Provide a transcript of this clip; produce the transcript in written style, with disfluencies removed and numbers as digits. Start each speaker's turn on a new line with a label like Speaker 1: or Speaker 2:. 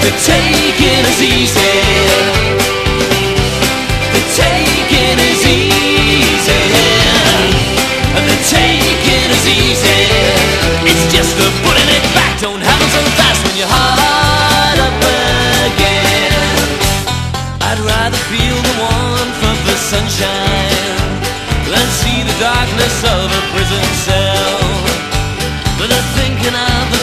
Speaker 1: The taking is easy. The taking is easy. The taking is easy. It's just the putting it back. Don't happen so fast when you're hard up again. I'd rather feel the warmth of the sunshine than see the darkness of a prison cell. But I'm thinking of the